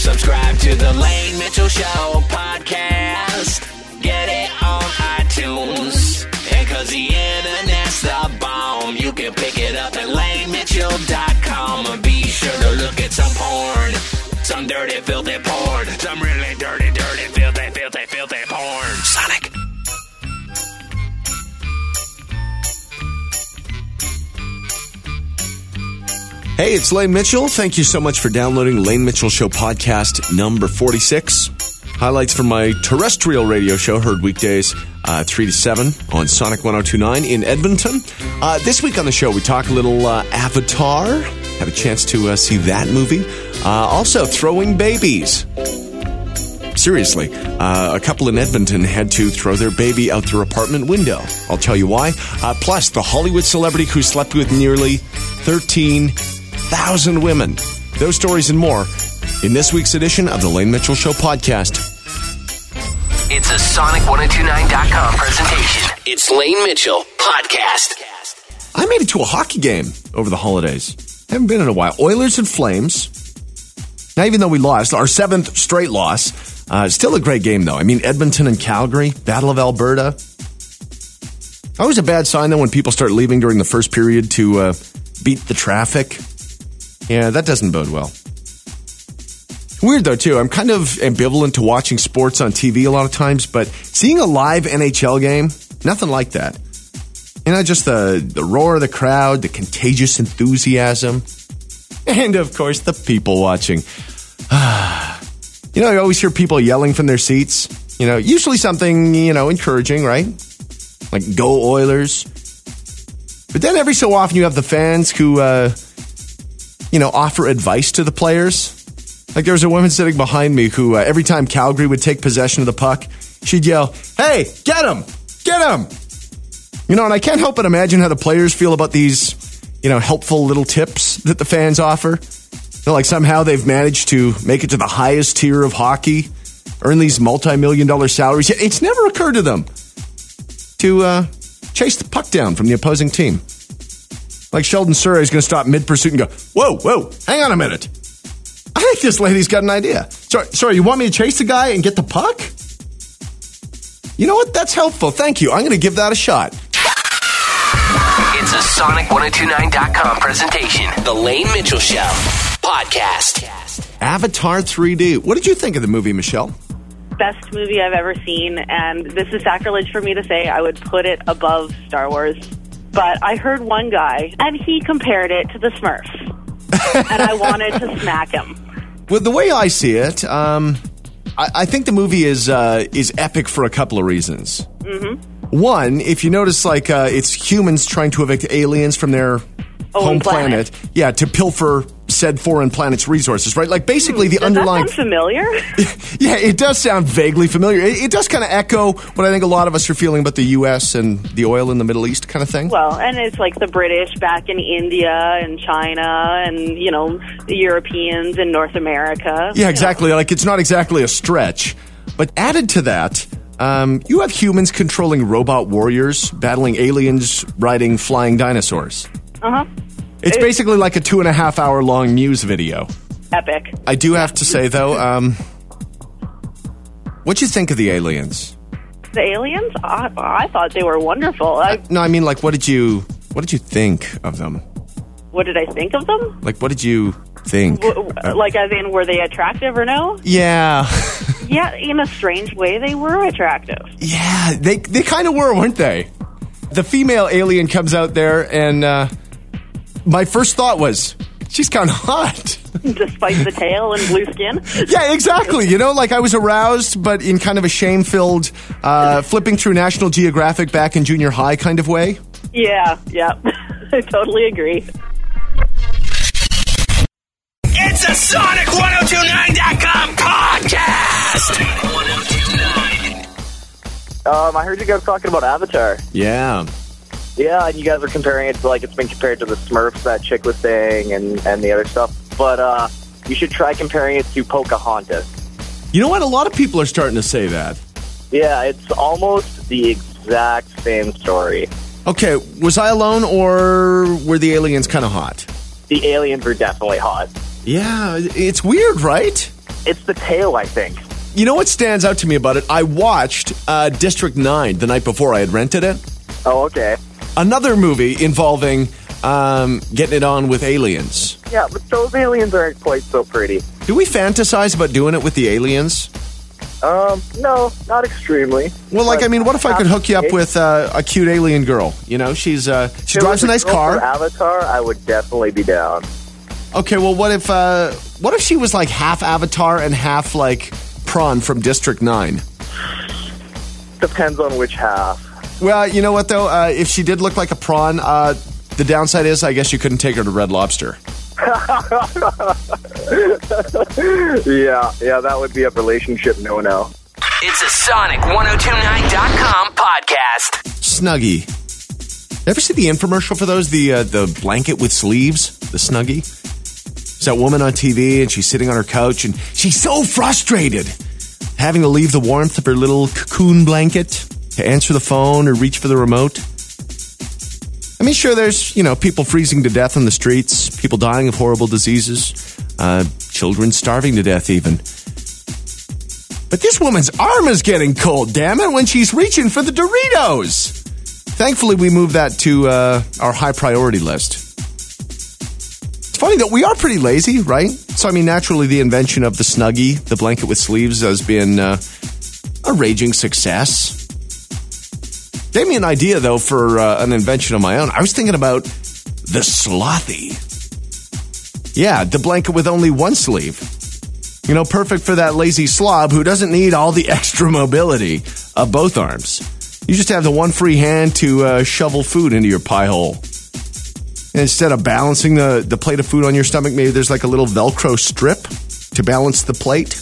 Subscribe to the Lane Mitchell Show podcast. Get it on iTunes. And cause the internet's the bomb, you can pick it up at lanemitchell.com. And be sure to look at some porn. Some dirty, filthy porn. Some really dirty, filthy porn. Sonic. Hey, it's Lane Mitchell. Thank you so much for downloading Lane Mitchell Show podcast number 46. Highlights from my terrestrial radio show, heard weekdays 3 to 7 on Sonic 102.9 in Edmonton. This week on the show, we talk a little Avatar. Had a chance to see that movie. Also, throwing babies. Seriously, a couple in Edmonton had to throw their baby out their apartment window. I'll tell you why. Plus, the Hollywood celebrity who slept with nearly 13,000 women. Those stories and more in this week's edition of the Lane Mitchell Show podcast. It's a Sonic1029.com presentation. It's Lane Mitchell podcast. I made it to a hockey game over the holidays. Haven't been in a while. Oilers and Flames. Now, even though we lost, our 7th straight loss, still a great game, though. I mean, Edmonton and Calgary, Battle of Alberta. Always a bad sign, though, when people start leaving during the first period to beat the traffic. Yeah, that doesn't bode well. Weird, though, too. I'm kind of ambivalent to watching sports on TV a lot of times, but seeing a live NHL game, nothing like that. You know, just the roar of the crowd, the contagious enthusiasm, and, of course, the people watching. You know, you always hear people yelling from their seats. You know, usually something, encouraging, right? Like, go Oilers. But then every so often you have the fans who, offer advice to the players. Like, there was a woman sitting behind me who, every time Calgary would take possession of the puck, she'd yell, "Hey, get him! Get him!" And I can't help but imagine how the players feel about these, helpful little tips that the fans offer. Like somehow they've managed to make it to the highest tier of hockey, earn these multi-million-dollar salaries. Yet it's never occurred to them to chase the puck down from the opposing team. Like Sheldon Surrey is going to stop mid-pursuit and go, whoa, hang on a minute. I think this lady's got an idea. Sorry, you want me to chase the guy and get the puck? You know what? That's helpful. Thank you. I'm going to give that a shot. It's a Sonic1029.com presentation. The Lane Mitchell Show podcast. Avatar 3D. What did you think of the movie, Michelle? Best movie I've ever seen, and this is sacrilege for me to say. I would put it above Star Wars. But I heard one guy, and he compared it to the Smurfs. And I wanted to smack him. Well, the way I see it, I think the movie is epic for a couple of reasons. Mm-hmm. One, if you notice, it's humans trying to evict aliens from their home planet. Yeah, to pilfer said foreign planet's resources, right? Like, basically the underlying... Does that sound familiar? Yeah, it does sound vaguely familiar. It does kind of echo what I think a lot of us are feeling about the U.S. and the oil in the Middle East kind of thing. Well, and it's like the British back in India and China and, the Europeans in North America. Yeah, exactly. Like, it's not exactly a stretch. But added to that, you have humans controlling robot warriors, battling aliens, riding flying dinosaurs. Uh-huh. It's basically like a 2.5 hour long news video. Epic. I do have to say, though, what'd you think of the aliens? The aliens? I thought they were wonderful. No, I mean, like, what did you think of them? What did I think of them? Like, what did you think? Like, as in, were they attractive or no? Yeah. Yeah, in a strange way, they were attractive. Yeah, they kind of were, weren't they? The female alien comes out there, and my first thought was, she's kind of hot. Despite the tail and blue skin? Yeah, exactly. Like I was aroused, but in kind of a shame-filled, flipping through National Geographic back in junior high kind of way. Yeah. I totally agree. It's a Sonic1029.com podcast. I heard you guys talking about Avatar. Yeah. Yeah, and you guys are comparing it to, it's been compared to the Smurfs, that chick was saying, and the other stuff. But you should try comparing it to Pocahontas. You know what? A lot of people are starting to say that. Yeah, it's almost the exact same story. Okay, was I alone, or were the aliens kind of hot? The aliens were definitely hot. Yeah, it's weird, right? It's the tail, I think. You know what stands out to me about it? I watched District 9 the night before I had rented it. Oh, okay. Another movie involving getting it on with aliens. Yeah, but those aliens aren't quite so pretty. Do we fantasize about doing it with the aliens? No, not extremely. Well, like, But I mean, what if I could hook you up with a cute alien girl? You know, she drives a nice car. For Avatar, I would definitely be down. Okay, well, what if she was like half Avatar and half like Prawn from District 9? Depends on which half. Well, you know what though? If she did look like a prawn, the downside is I guess you couldn't take her to Red Lobster. Yeah, that would be a relationship no-no. It's a Sonic1029.com podcast. Snuggie. Ever see the infomercial for those? The blanket with sleeves? The Snuggie? It's that woman on TV and she's sitting on her couch and she's so frustrated having to leave the warmth of her little cocoon blanket to answer the phone or reach for the remote. I mean, sure, there's, people freezing to death on the streets, people dying of horrible diseases, children starving to death even. But this woman's arm is getting cold, damn it, when she's reaching for the Doritos. Thankfully, we moved that to our high priority list. It's funny that we are pretty lazy, right? So, I mean, naturally, the invention of the Snuggie, the blanket with sleeves, has been a raging success. Gave me an idea, though, for an invention of my own. I was thinking about the Slothy. Yeah, the blanket with only one sleeve. Perfect for that lazy slob who doesn't need all the extra mobility of both arms. You just have the one free hand to shovel food into your pie hole. And instead of balancing the plate of food on your stomach, maybe there's like a little Velcro strip to balance the plate.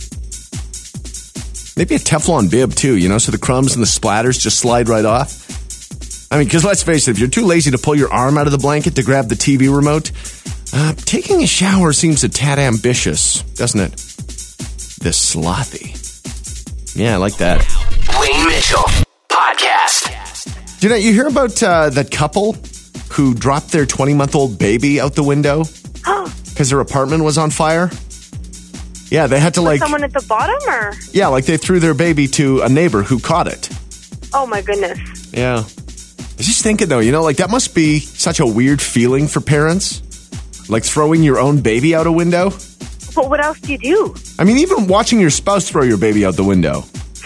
Maybe a Teflon bib, too, so the crumbs and the splatters just slide right off. I mean, because let's face it, if you're too lazy to pull your arm out of the blanket to grab the TV remote, taking a shower seems a tad ambitious, doesn't it? The Slothy. Yeah, I like that. Wayne Mitchell Podcast. You hear about that couple who dropped their 20-month-old baby out the window because their apartment was on fire? Yeah, they had to Was someone at the bottom, or? Yeah, like they threw their baby to a neighbor who caught it. Oh, my goodness. Yeah. I was just thinking, though, that must be such a weird feeling for parents. Like throwing your own baby out a window. But what else do you do? I mean, even watching your spouse throw your baby out the window.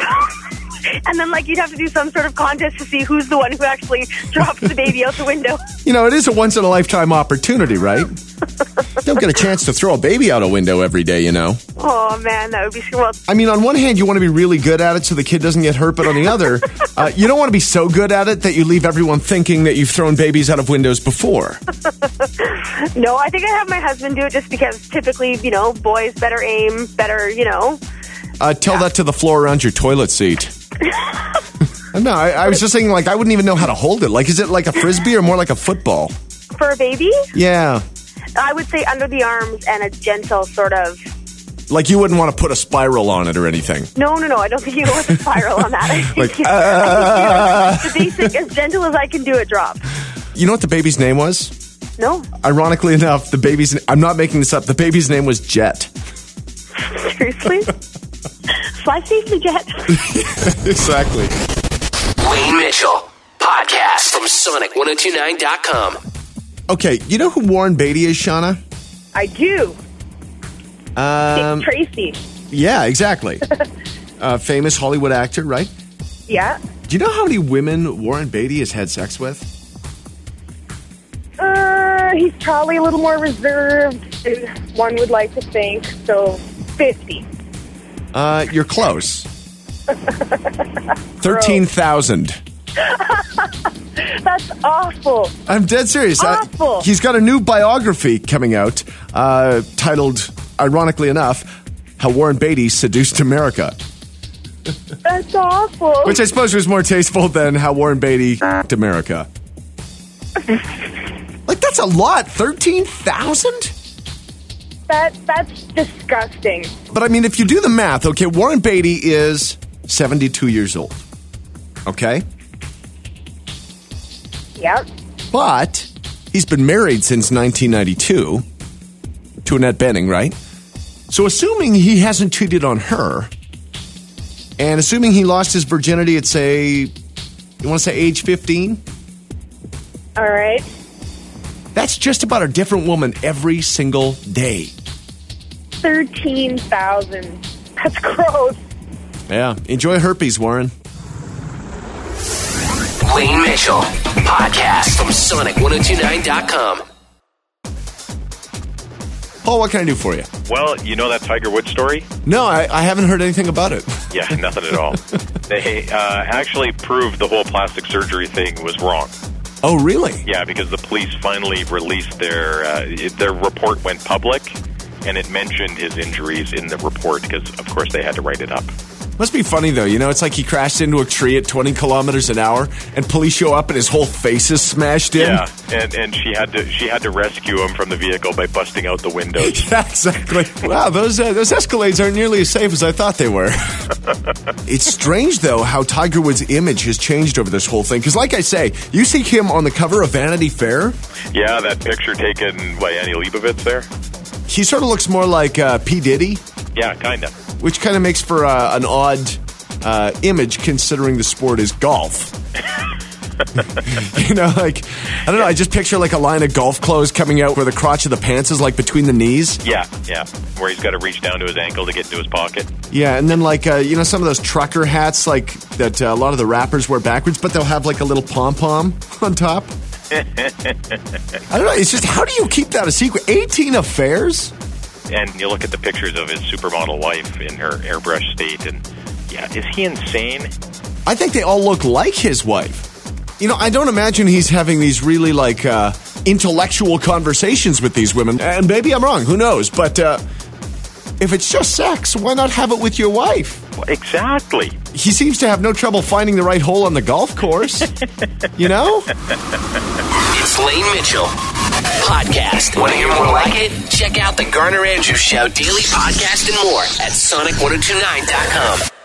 And then, you'd have to do some sort of contest to see who's the one who actually drops the baby out the window. It is a once-in-a-lifetime opportunity, right? Don't get a chance to throw a baby out a window every day, Oh, man, that would be so well. I mean, on one hand, you want to be really good at it so the kid doesn't get hurt, but on the other, you don't want to be so good at it that you leave everyone thinking that you've thrown babies out of windows before. No, I think I have my husband do it just because typically, boys better aim, better, Tell that to the floor around your toilet seat. No, I was just saying, I wouldn't even know how to hold it. Is it like a Frisbee or more like a football? For a baby? Yeah. I would say under the arms and a gentle sort of... You wouldn't want to put a spiral on it or anything? No, I don't think you go with a spiral on that. I think the basic, as gentle as I can do it, drop. You know what the baby's name was? No. Ironically enough, I'm not making this up, the baby's name was Jet. Seriously? Fly safely, Jet. Exactly. Wayne Mitchell Podcast from Sonic1029.com. Okay, you know who Warren Beatty is, Shauna? I do. Dick Tracy. Yeah, exactly. Famous Hollywood actor, right? Yeah. Do you know how many women Warren Beatty has had sex with? He's probably a little more reserved than one would like to think. So, 50. You're close. 13,000. That's awful. I'm dead serious. Awful. He's got a new biography coming out titled, ironically enough, How Warren Beatty Seduced America. That's awful. Which I suppose was more tasteful than How Warren Beatty F***ed America. That's a lot. 13,000? That's disgusting. But I mean, if you do the math, okay, Warren Beatty is 72 years old. Okay? Yep. But he's been married since 1992 to Annette Bening, right? So assuming he hasn't cheated on her, and assuming he lost his virginity at, say, you want to say age 15? All right. That's just about a different woman every single day. 13,000. That's gross. Yeah. Enjoy herpes, Warren. Wayne Mitchell, podcast from Sonic1029.com. Paul, what can I do for you? Well, you know that Tiger Woods story? No, I haven't heard anything about it. Yeah, nothing at all. They actually proved the whole plastic surgery thing was wrong. Oh, really? Yeah, because the police finally released their report went public, and it mentioned his injuries in the report because, of course, they had to write it up. Must be funny, though. You know, it's like he crashed into a tree at 20 kilometers an hour, and police show up, and his whole face is smashed in. Yeah, and she had to rescue him from the vehicle by busting out the windows. Yeah, exactly. Wow, those Escalades aren't nearly as safe as I thought they were. It's strange, though, how Tiger Woods' image has changed over this whole thing. Because, like I say, you see him on the cover of Vanity Fair. Yeah, that picture taken by Annie Leibovitz there. He sort of looks more like P. Diddy. Yeah, kind of. Which kind of makes for an odd image considering the sport is golf. You know, like, I don't know, I just picture like a line of golf clothes coming out where the crotch of the pants is like between the knees. Yeah, where he's got to reach down to his ankle to get into his pocket. Yeah, and then like, you know, some of those trucker hats like that a lot of the rappers wear backwards, but they'll have like a little pom-pom on top. I don't know, it's just, how do you keep that a secret? 18 affairs? And you look at the pictures of his supermodel wife in her airbrush state, and yeah, is he insane? I think they all look like his wife. You know, I don't imagine he's having these really, like, intellectual conversations with these women. And maybe I'm wrong, who knows? But if it's just sex, why not have it with your wife? Well, exactly. He seems to have no trouble finding the right hole on the golf course. You know? It's Lane Mitchell. Podcast. Want to hear more like it? Check out the Garner Andrews Show daily podcast and more at Sonic1029.com.